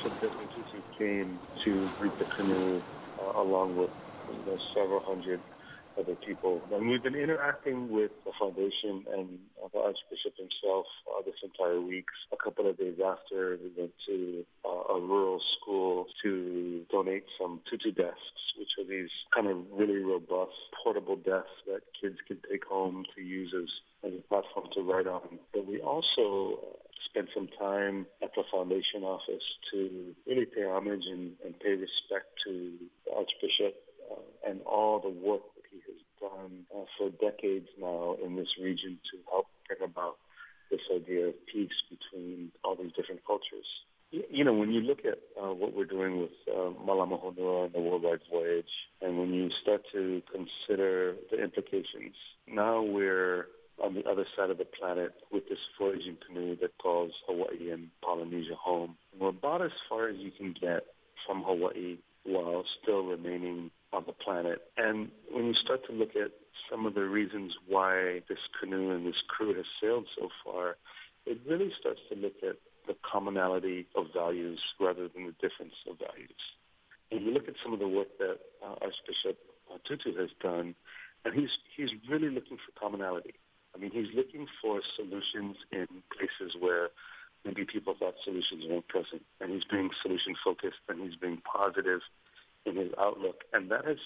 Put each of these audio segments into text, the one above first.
Archbishop Desmond Tutu came to greet the canoe along with several hundred other people. And we've been interacting with the foundation and the Archbishop himself this entire week. A couple of days after, we went to a rural school to donate some tutu desks, which are these kind of really robust portable desks that kids can take home to use as a platform to write on. But we also spent some time at the foundation office to really pay homage and pay respect to the Archbishop and all the work that he has done for decades now in this region to help bring about this idea of peace between all these different cultures. When you look at what we're doing with Malama Honua and the Worldwide Voyage, and when you start to consider the implications, now we're on the other side of the planet with this voyaging canoe that calls Hawaii and Polynesia home. We're about as far as you can get from Hawaii while still remaining on the planet. And when you start to look at some of the reasons why this canoe and this crew has sailed so far, it really starts to look at the commonality of values rather than the difference of values. And you look at some of the work that Archbishop Tutu has done, and he's really looking for commonality. I mean, he's looking for solutions in places where maybe people thought solutions weren't present. And he's being solution-focused, and he's being positive in his outlook. And that has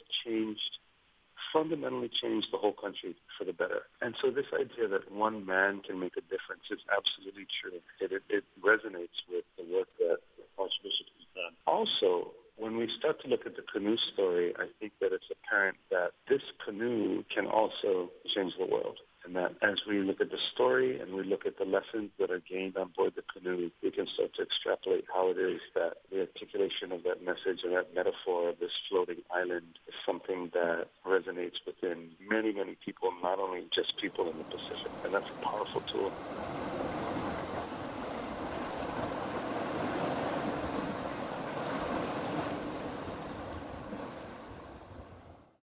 fundamentally changed the whole country for the better. And so this idea that one man can make a difference is absolutely true. It resonates with the work that Archbishop has done. Also, when we start to look at the canoe story, I think that it's apparent that this canoe can also change the world. And that as we look at the story and we look at the lessons that are gained on board the canoe, we can start to extrapolate how it is that the articulation of that message or that metaphor of this floating island is something that resonates within many, many people, not only just people in the Pacific. And that's a powerful tool.